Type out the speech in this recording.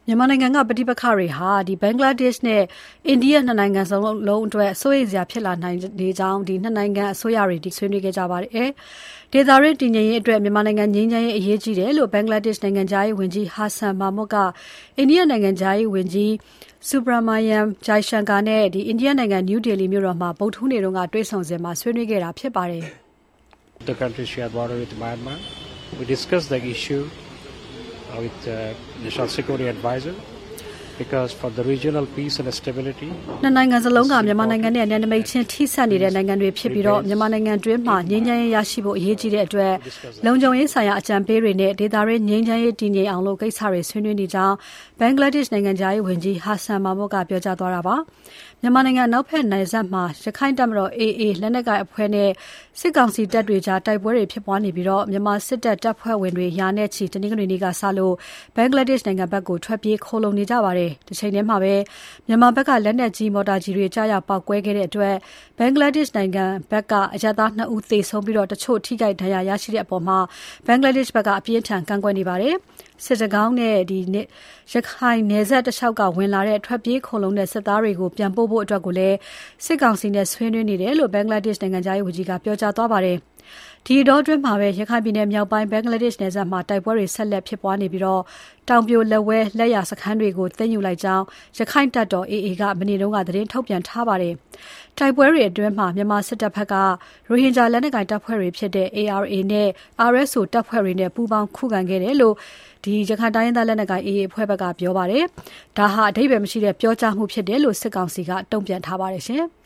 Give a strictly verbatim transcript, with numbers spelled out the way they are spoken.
မြန်မာနိုင်ငံကပဋိပက္ခတွေဟာဒီဘင်္ဂလားဒေ့ရှ်နဲ့အိန္ဒိယနှစ်နိုင်ငံစလုံးအတွက်စိုးရိမ်စရာဖြစ်လာနိုင်နေကြောင်းဒီနှစ်နိုင်ငံအစိုးရတွေဒီဆွေးနွေးခဲ့ကြပါတယ်။ဒေသတွင်းတည်ငြိမ်ရေးအတွက်မြန်မာနိုင်ငံငြိမ်းချမ်းရေးအရေးကြီးတယ်လို့ဘင်္ဂလားဒေ့ရှ်နိုင်ငံသားရေးဝန်ကြီးဟာဆန်မာမွတ်ကအိန္ဒိယနိုင်ငံသားရေးဝန်ကြီးSubramanyam Jaishankar နဲ့ဒီအိန္ဒိယနိုင်ငံနယူးဒေလီမြို့တော်မှာဗုဒ္ဓဟူးနေ့တုန်းကတွေ့ဆုံစဉ်မှာဆွေးနွေးခဲ့တာဖြစ်ပါတယ်။ The country shared border with Myanmar. We discussed the issue with the National Security Advisor because for the regional peace and stability နှစ်နိုင်ငံစလုံးကမြန်မာနိုင်ငံနဲ့နယ်နိမိတ်ချင်းထိစပ်နေတဲ့နိုင်ငံတွေဖြစ်ပြီးတော့မြန်မာနိုင်ငံတွင်းမှာငြိမ်းချမ်းရေးရရှိဖို့အရေးကြီးတဲ့အတွက်လုံခြုံရေးဆိုင်ရာအကြံပေးတွေနဲ့ဒေသတွင်းငြိမ်းချမ်းရေးတည်ငြိမ်အောင်လို့ကိစ္စတွေဆွေးနွေးနေကြောင်းဘင်္ဂလားဒေ့ရှ်နိုင်ငံသားရေးဝန်ကြီးဟာဆန်မာမွတ်ကပြောကြားသွားတာပါမြန်မာနိုင်ငံနောက်ဖက်နယ်စပ်မှာရခိုင်တပ်မတော် အေအေ လက်နက်ကိုင်အဖွဲ့နဲ့စစ်ကောင်စီတပ်တွေကြားတိုက်ပွဲတွေဖြစ်ပွားနေပြီးတော့မြန်မာစစ်တပ်တပ်ဖွဲ့ဝင်တွေရာနဲ့ချီတနင်္ဂနွေနေ့ကစလို့ဘင်္ဂလားဒေ့ရှ်နိုင်ငံဘက်ကိုထွက်ပြေးခိုးလုံနေကြပါတယ်။ဒီချိန်ထဲမှာပဲမြန်မာဘက်ကလက်နက်ကြီးမော်တာကြီးတွေကြားရောက်ပောက်ကွဲခဲ့တဲ့အတွက်ဘင်္ဂလားဒေ့ရှ်နိုင်ငံဘက်ကအရပ်သားနှစ်ဦးသေဆုံးပြီးတော့တချို့ထိခိုက်ဒဏ်ရာရရှိတဲ့အပေါ်မှာဘင်္ဂလားဒေ့ရှ်ဘက်ကအပြင်းထန်ကန့်ကွက်နေပါတယ်။စစ်တကောင်းနဲ့ဒီရခိုင်နယ်စပ်တလျှောက်ကဝင်လာတဲ့ထွက်ပြေးခိုလုံတဲ့စစ်သားတွေကိုပြန်ပို့ဖို့အတွက်ကိုလည်းစစ်ကောင်စီနဲ့ဆွေးနွေးနေတယ်လို့ဘင်္ဂလားဒေ့ရှ်နိုင်ငံသားရေးဝန်ကြီးကပြောကြားသွားပါတယ်။ဒီတော့အတွင်းမှာပဲရခိုင်ပြည်နယ်မြောက်ပိုင်းဘင်္ဂလားဒေ့ရှ်နယ်စပ်မှာတိုက်ပွဲတွေဆက်လက်ဖြစ်ပွားနေပြီးတော့တောင်ပြိုလက်ဝဲလက်ရစခန်းတွေကိုသိမ်းယူလိုက်ကြောင်းရခိုင်တပ်တော် အေအေ ကမနေ့တုန်းကသတင်းထုတ်ပြန်ထားပါတယ်။တိုက်ပွဲတွေအတွင်းမှာမြန်မာစစ်တပ်ဘက်ကရိုဟင်ဂျာလက်နက်ကိုင်တပ်ဖွဲ့တွေဖြစ်တဲ့ အေအာရ်အေ နဲ့ အာရ်အက်စ်အို တပ်ဖွဲ့တွေနဲ့ပူးပေါင်းခုခံခဲ့တယ်လို့ဒီရခိုင်တိုင်းရင်းသားလက်နက်ကိုင် အေအေ အဖွဲ့ဘက်ကပြောပါတယ်။ဒါဟာအဓိပ္ပာယ်မရှိတဲ့ပြောကြားမှုဖြစ်တယ်လို့စစ်ကောင်စီကတုံ့ပြန်ထားပါတယ်ရှင်။